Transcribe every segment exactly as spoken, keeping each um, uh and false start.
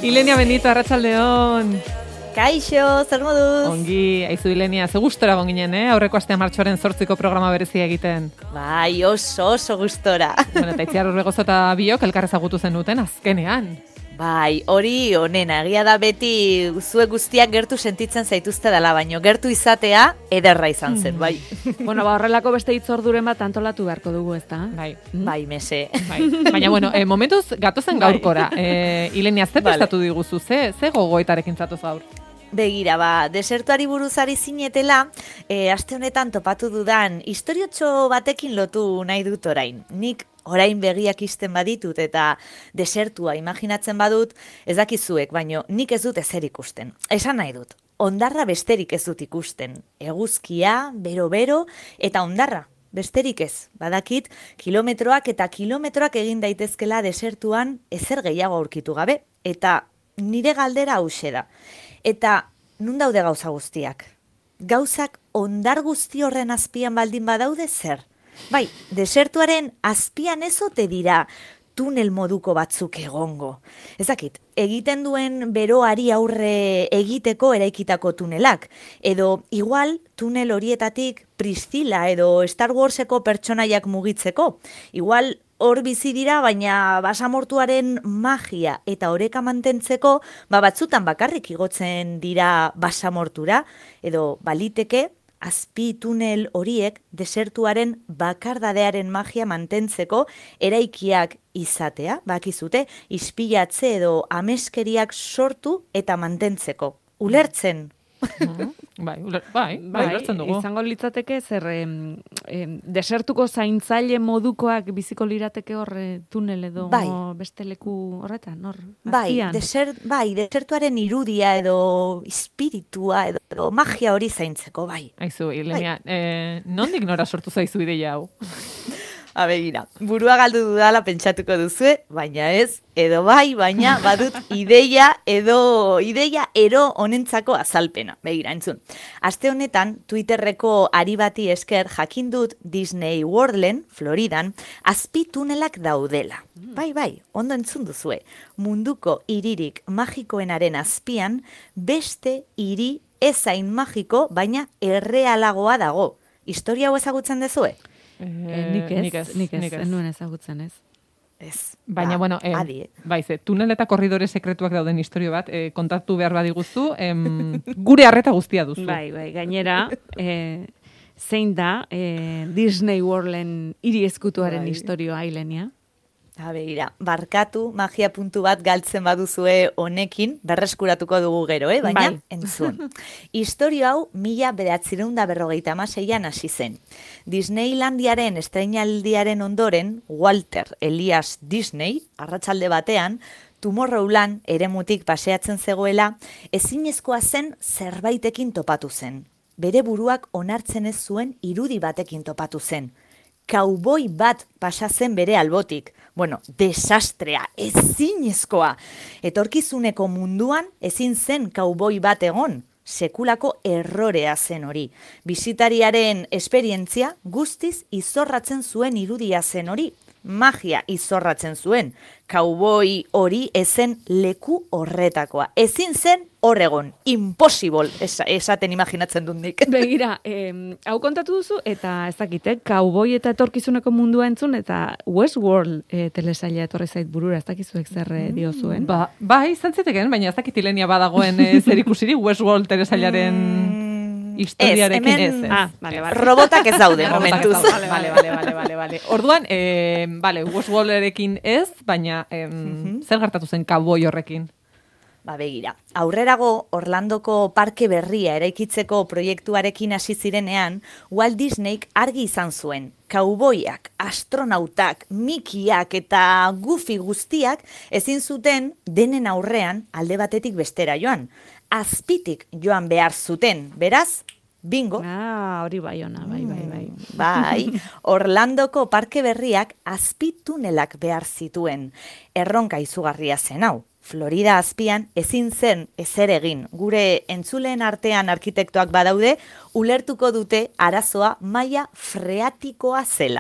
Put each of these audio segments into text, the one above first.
Ilenia Benito, arratsaldeon. Kaixo, zer moduz? Ongi, aizu Ilenia, ze gustora egon ginen, eh? Aurreko astea martxoaren zortziko programa berezia egiten. Bai, oso, oso gustora. Bueno, eta Itziar Orbegozo eta biok elkarrezagutu zenuten azkenean. Bai, hori onena, egia da beti zuek guztiak gertu sentitzen zaituzte dela, baino gertu izatea ederra izan zen, bai. Bueno, ba, horrelako beste hitzorduren bat antolatu beharko dugu, ezta? Bai. Bai, mese. Bai. Baina, bueno, eh, momentuz gatozen gaurkora. Eh, Ilenia, ze prestatu diguzu, ze, ze gogoetarekin zatoz gaur? Begira, ba, desertuari buruzari zinetela, e, aste honetan topatu dudan historiotxo batekin lotu nahi dut orain. Nik orain begiak isten baditut eta desertua imaginatzen badut, ez dakizuek, baino nik ez dut ezer ikusten. Esan nahi dut, hondarra besterik ez dut ikusten. Eguzkia, bero-bero eta hondarra. Besterik ez, badakit, kilometroak eta kilometroak egin daitezkela desertuan ezer gehiago aurkitu gabe. Eta nire galdera hauxe da. Eta nun daude gauza guztiak? Gauzak hondar guzti horren azpian baldin badaude zer? Bai, desertuaren azpian ez ote dira tunel moduko batzuk egongo. Ez dakit, egiten duen beroari aurre egiteko eraikitako tunelak. Edo igual tunel horietatik Priscilla edo Star Warseko pertsonaiak mugitzeko. Igual hor bizi dira, baina basamortuaren magia eta oreka mantentzeko, ba batzutan bakarrik igotzen dira basamortura, edo baliteke azpi tunel horiek desertuaren bakardadearen magia mantentzeko eraikiak izatea, bakizute, ispilatze edo ameskeriak sortu eta mantentzeko. Ulertzen? Bai, uler, bai, bai, ulertzen dugu. Izango litzateke zer em, em, desertuko zaintzaile modukoak biziko lirateke hor tunel edo bai. Beste leku horretan, hor. Bai, desert, bai, desertuaren irudia edo espiritua edo, edo magia hori zaintzeko, bai. Aizu, Ilenia, bai. eh, nondik nora sortu zaizu ideia hau? A begira, burua galdu dudala pentsatuko duzue, baina ez, edo bai, baina badut ideia edo ideia ero honentzako azalpena. Begira, entzun. Aste honetan, Twitterreko ari bati esker jakin dut Disney Worlden, Floridan, azpi tunelak daudela. Bai, bai, ondo entzun duzue. Munduko hiririk magikoenaren azpian, beste hiri ezain magiko, baina errealagoa dago. Historia hau ezagutzen duzue? Eh, nik ez, nik ez, nik ez, nik ez. Nuen ezagutzen ez. Ez. Baina, ba, bueno, eh, adi, eh? bai, ze, tunel eta korridore sekretuak dauden historio bat, eh, kontatu behar badiguzu, em, gure harreta guztia duzu. Bai, bai, gainera, eh, zein da eh, Disney Worlden hiri ezkutuaren bai. historioa, Ilenia? Ha, begira, barkatu, magia puntu bat galtzen baduzue honekin, berreskuratuko dugu gero, eh? Baina, bai. entzun. Historio hau, mila bederatziehun eta berrogeita hamaseian hasi zen. Disneylandiaren estreinaldiaren ondoren, Walter Elias Disney, arratsalde batean, Tomorrowland eremutik paseatzen zegoela, ezinezkoa zen zerbaitekin topatu zen. Bere buruak onartzen ez zuen irudi batekin topatu zen. Kauboi bat pasa zen bere albotik. Bueno, desastrea, ezinezkoa. Etorkizuneko munduan ezin zen kauboi bat egon. Sekulako errorea zen hori. Bisitariaren esperientzia guztiz izorratzen zuen irudia zen hori. Magia izorratzen zuen. Kauboi hori ezen leku horretakoa. Ezin zen horregon. Impossible, esa, esaten imaginatzen dut nik. Begira, eh, hau kontatu duzu, eta ez dakite, kauboi eta etorkizuneko mundua entzun, eta Westworld eh, telesaila etorri zait burura, ez dakizuek zer eh, diozuen. Ba, bai, izan ziteken, baina ez dakit Ilenia badagoen eh, zer ikusiri Westworld telesailaren historiarekin ez. ez. Ah, vale, vale. Robotak ez daude, momentuz. Vale, vale, vale, vale, vale, vale. Orduan, eh, vale, Westworlderekin ez, baina eh, zer gertatu zen kauboi horrekin? Ba, begira, aurrerago Orlandoko parke berria eraikitzeko proiektuarekin hasi zirenean, Walt Disneyk argi izan zuen. Kauboiak, astronautak, mikiak eta gufi guztiak ezin zuten denen aurrean alde batetik bestera joan. Azpitik joan behar zuten, beraz, bingo. Ah, hori bai ona, bai, bai, bai. Bai, Orlandoko parke berriak azpi tunelak behar zituen. Erronka izugarria zen hau. Florida azpian ezin zen ezer egin. Gure entzuleen artean arkitektoak badaude, ulertuko dute arazoa maila freatikoa zela.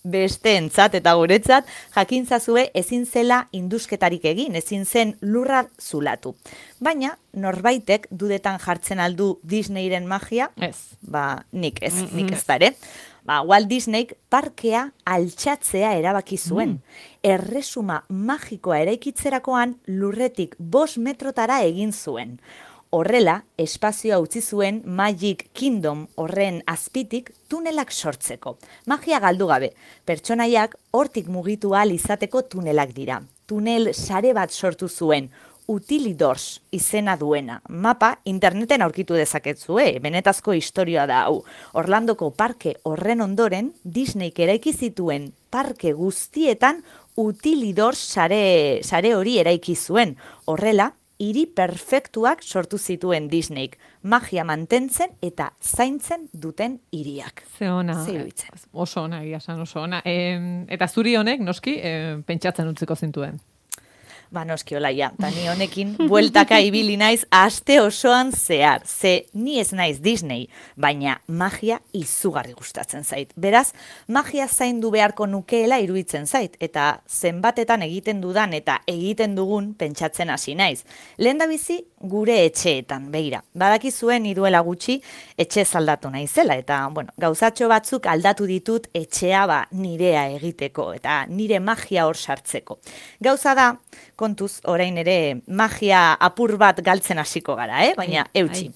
besteentzat eta guretzat, jakintzazue ezin zela indusketarik egin, ezin zen lurra zulatu. Baina, norbaitek dudetan jartzen aldu Disneyren magia? Ez. Ba, nik ez, nik ez da ere. Ba, Walt Disneyk parkea altxatzea erabaki zuen. Mm. Erresuma magikoa eraikitzerakoan lurretik bost metrotara egin zuen. Horrela, espazioa utzi zuen Magic Kingdom horren azpitik tunelak sortzeko. Magia galdu gabe, pertsonaiak hortik mugitu ahal izateko tunelak dira. Tunel sare bat sortu zuen, Utilidors izena duena. Mapa interneten aurkitu dezaketzue, benetazko historia da hau. Orlandoko parke horren ondoren, Disneyk eraiki zituen parke guztietan Utilidors sare, sare hori eraiki zuen. Horrela, hiri perfektuak sortu zituen Disneyk. Magia mantentzen eta zaintzen duten hiriak. Ze ona. Oso ona, egia san oso ona. E, eta zuri honek, noski, e, pentsatzen utziko zintuen. Ba, noski olaia, eta ni honekin bueltaka ibili naiz aste osoan zehar. Ze ni ez naiz Disney, baina magia izugarri gustatzen zait. Beraz, magia zaindu beharko nukeela iruditzen zait, eta zenbatetan egiten dudan eta egiten dugun pentsatzen hasi naiz. Lehendabizi gure etxeetan, begira. Badakizuen iduela gutxi etxe aldatu naizela, eta bueno, gauzatxo batzuk aldatu ditut etxea ba nirea egiteko, eta nire magia hor sartzeko. Gauza da, kontuz, orain ere magia apur bat galtzen hasiko gara, eh? Baina eutxi.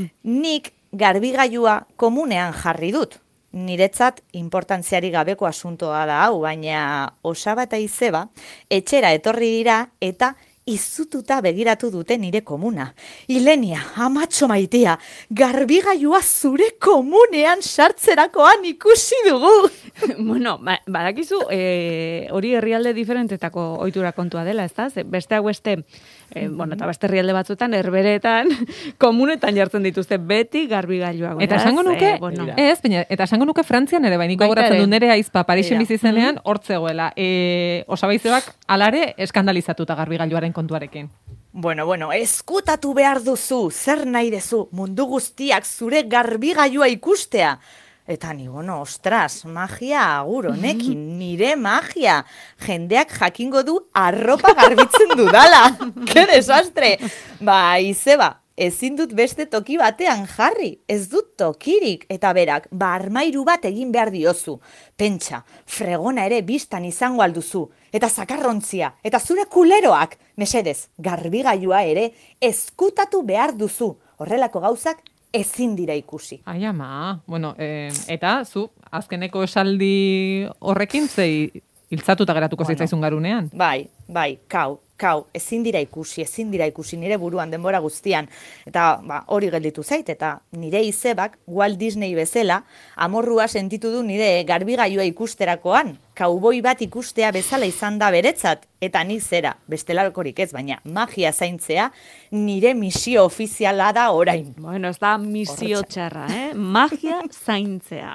Nik garbigailua komunean jarri dut. Niretzat importantziari gabeko asuntoa da hau, baina Osaba eta Izeba etxera etorri dira eta izututa begiratu dute nire komuna. Ilenia, amatxo maitea, garbigailua zure komunean sartzerakoan ikusi dugu. Bueno, ba, badakizu, e, hori herrialde diferentetako ohitura kontua dela, ez da? Beste hau beste, e, bueno, eta beste herrialde batzuetan, herberetan, komunetan jartzen dituzte beti garbigailua. Eta esango nuke, e, bueno. ez, baina, eta esango nuke Frantzian ere, bainiko goratzen du nere aizpa Parisen bizi zenean, hortzegoela. E, Osaba Izebak alare eskandalizatuta garbigailuaren kontuarekin. Bueno, bueno, eskutatu behar duzu, zer nahi dezu, mundu guztiak zure garbigailua ikustea. Eta ni, bueno, ostras, magia agur honekin, nire magia. Jendeak jakingo du arropa garbitzen dudala. Ke desastre. Ba, Izeba, ezin dut beste toki batean jarri. Ez dut tokirik. Eta berak, ba, armairu bat egin behar diozu. Pentsa, fregona ere biztan izango alduzu. Eta zakarrontzia, eta zure kuleroak. Mesedez, garbigailua ere eskutatu behar duzu. Horrelako gauzak ezin dira ikusi. Ai, ama. Bueno, eh, eta zu, azkeneko esaldi horrekin zei hiltzatuta geratuko bueno, zitzaizun garunean. Bai, bai, kau, kau, ezin dira ikusi, ezin dira ikusi nire buruan denbora guztian. Eta ba, hori gelditu zait, eta nire Izebak, Walt Disney bezala, amorrua sentitu du nire garbigailua ikusterakoan. Kauboi bat ikustea bezala izan da beretzat, eta nik zera, bestelakorik ez, baina magia zaintzea nire misio ofiziala da orain. Bueno, ez da misio txarra, eh? Magia zaintzea.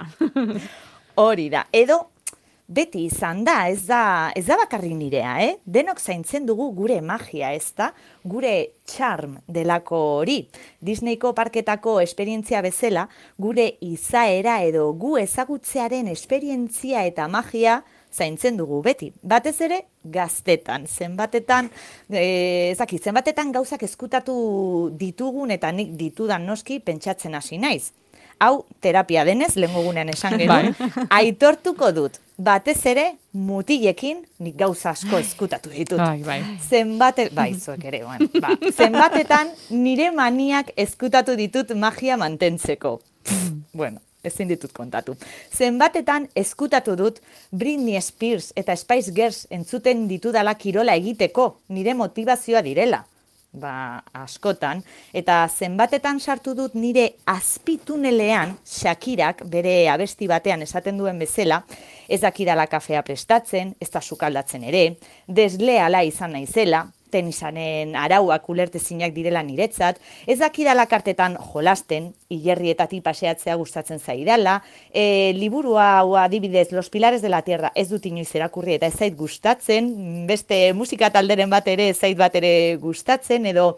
Hori da, edo beti izan da, ez da, ez da bakarrik nirea, eh? Denok zaintzen dugu gure magia, ez da? Gure charm delako hori. Disneyko parketako esperientzia bezala, gure izaera edo gu ezagutzearen esperientzia eta magia zaintzen dugu beti. Batez ere, gaztetan. Zenbatetan, e, ezaki, zenbatetan gauzak eskutatu ditugun eta nik ditudan noski pentsatzen hasi naiz. Hau, terapia denez, lehengo gunean esan genuen, aitortuko dut. Batez ere, mutilekin nik gauza asko eskutatu ditut. Bai, bai. Zenbate, bai, zuek ere, bueno, ba. Zenbatetan nire maniak eskutatu ditut magia mantentzeko. Bueno, ezin ditut kontatu. Zenbatetan eskutatu dut Britney Spears eta Spice Girls entzuten ditudala kirola egiteko, nire motivazioa direla. Ba, askotan, eta zenbatetan sartu dut nire azpitunelean Shakirak bere abesti batean esaten duen bezala, ez dakidala kafea prestatzen, ez da sukaldatzen ere, desleala izan naizela, tenisanen arauak ulertezinak direla niretzat, ez dakidala kartetan jolasten, hilerrietatik paseatzea gustatzen zaidala, e, liburua hau adibidez, Los Pilares de la Tierra ez dut inoiz erakurri eta ez zait gustatzen, beste musika talderen bat ere ez zait bat ere gustatzen, edo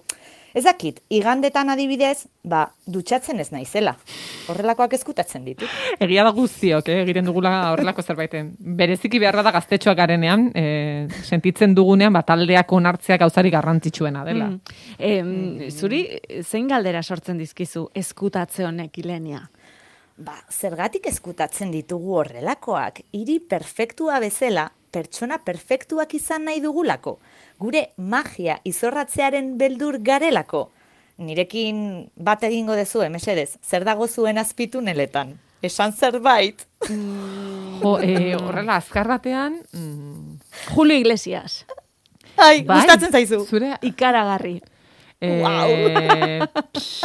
Ez dakit, igandetan adibidez, ba, dutxatzen ez naizela. Horrelakoak eskutatzen ditut. Egia da guztiok, eh? Egiten dugula horrelako zerbaiten. Bereziki beharra da gaztetxoak garenean, eh, sentitzen dugunean, ba, taldeak onartzea gauzari garrantzitsuena dela. Mm. Eh, zuri, zein galdera sortzen dizkizu eskutatze honek, Ilenia? Ba, zergatik eskutatzen ditugu horrelakoak, hiri perfektua bezala, pertsona perfektuak izan nahi dugulako. Gure magia izorratzearen beldur garelako. Nirekin bat egingo dezue, mesedez, zer dago zuen azpituneletan? Esan zerbait. Mm. Jo, eh, horrela, azkar batean... Mm. Julio Iglesias. Ai, bai? Gustatzen zaizu. Zure... Ikaragarri. Eh, wow.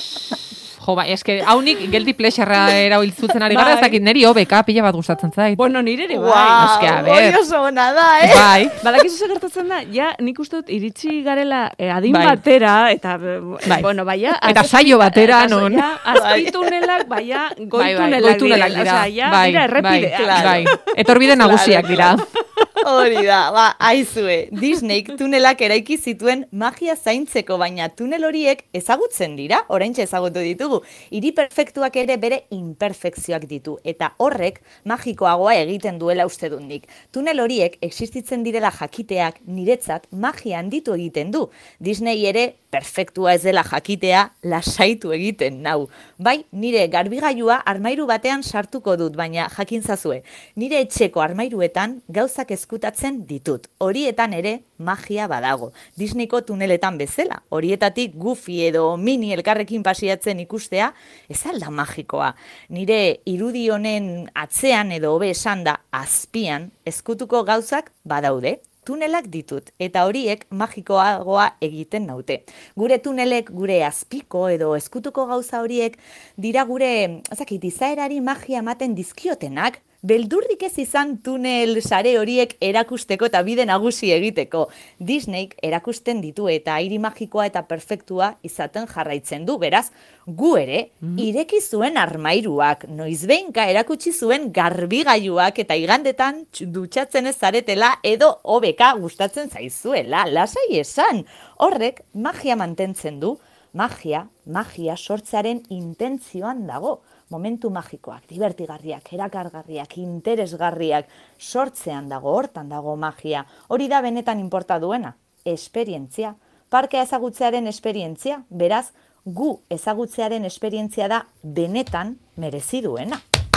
Jo, bai, eske, haunik guilty pleasure erabiltzen ari gara, ez dakit neri hobeka, pila bat gustatzen zait. Bueno, nire ere, bai. Wow, eske, a ber. Hori oso ona da, eh? Bai. Badakizu zer gertatzen da, ja, nik uste dut iritsi garela eh, adin bai. batera, eta, bai. bueno, baia... Eta saio batera, eta, non? Ja, azpitunelak, baia, goitunelak, bai, bai, goitunelak dira. dira. Osea, ja, bai, dira errepide. Bai, bai. Etorbide nagusiak dira. Hori da, ba, aizue, Disneyk tunelak eraiki zituen magia zaintzeko, baina tunel horiek ezagutzen dira, oraintxe ezagutu ditugu. Hiri perfektuak ere bere imperfekzioak ditu, eta horrek magikoagoa egiten duela uste dut nik. Tunel horiek existitzen direla jakiteak niretzat magia handitu egiten du. Disney ere perfektua ez dela jakitea lasaitu egiten nau. Bai, nire garbigailua armairu batean sartuko dut, baina jakintzazue, nire etxeko armairuetan gauzak eskutatzen ditut. Horietan ere magia badago. Disneyko tuneletan bezala. Horietatik Goofy edo Minnie elkarrekin pasiatzen ikustea, ez alda magikoa. Nire irudi honen atzean edo hobe esan da azpian eskutuko gauzak badaude. Tunelak ditut, eta horiek magikoagoa egiten naute. Gure tunelek, gure azpiko edo eskutuko gauza horiek, dira gure, ezakit, izaerari magia ematen dizkiotenak, beldurrik ez izan tunel sare horiek erakusteko eta bide nagusi egiteko. Disneyk erakusten ditu eta hiri magikoa eta perfektua izaten jarraitzen du, beraz, gu ere, ireki zuen armairuak, noizbeinka erakutsi zuen garbigailuak eta igandetan dutxatzen ez zaretela edo hobeka gustatzen zaizuela, lasai esan. Horrek magia mantentzen du, magia, magia sortzearen intentzioan dago. Momentu magikoak, divertigarriak, erakargarriak, interesgarriak, sortzean dago, hortan dago magia. Hori da benetan inporta duena, esperientzia. Parkea ezagutzearen esperientzia, beraz, gu ezagutzearen esperientzia da benetan merezi duena.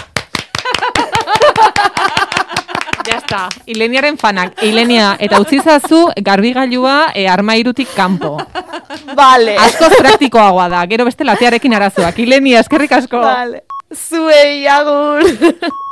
Ya está. Ileniaren fanak. Ilenia, eta utzi zazu garbigailua e, armairutik kanpo. Vale. Askoz praktikoagoa da. Gero beste latearekin arazoak. Ilenia, eskerrik asko. Vale. Zuei, agur.